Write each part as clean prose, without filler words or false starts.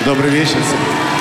Добрый вечер всем.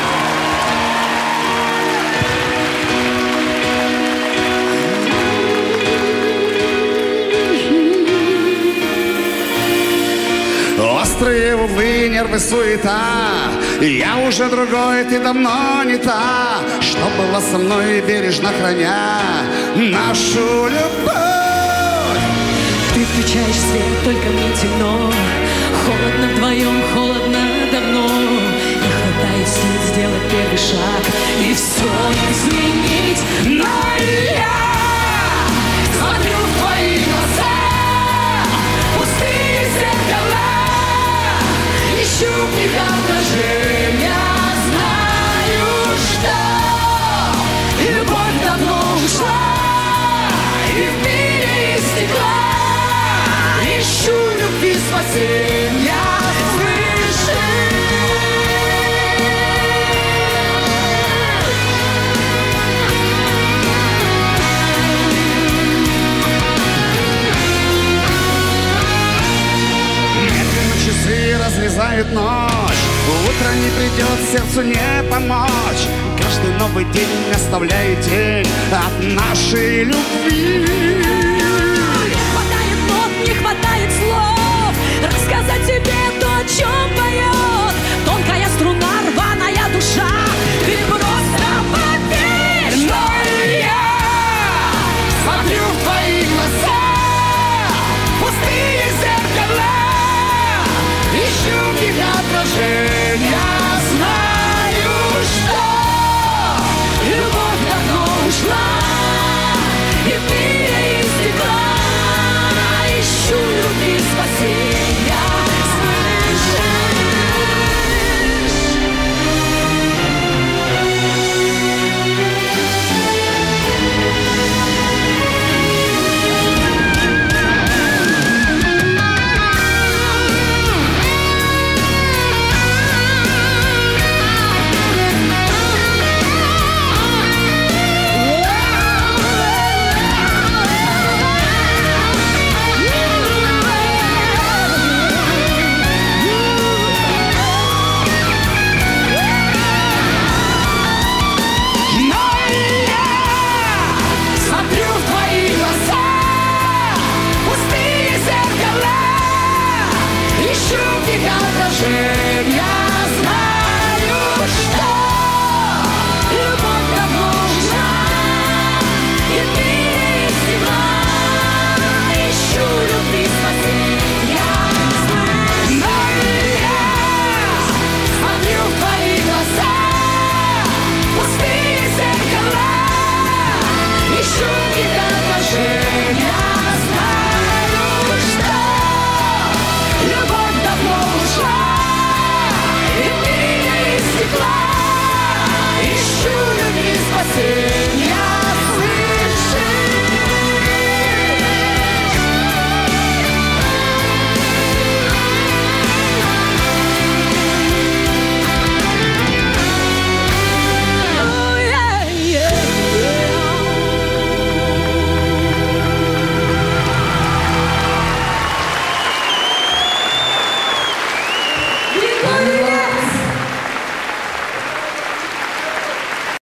Острые углы, нервы, суета. Я уже другой, ты давно не та, что была со мной, бережно храня нашу любовь. Ты включаешь свет, только мне темно. Холодно вдвоем, холодно давно. Не хватает сил сделать первый шаг и все изменить. Но я смотрю в твои глаза, пустые зеркала, ищу в них отражения. Знаю, что любовь давно ушла, и в мире стекла ищу любви спасения свыше. Медленно часы разрезают ночь, утро не придет, сердцу не помочь. Каждый новый день оставляет тень от нашей любви.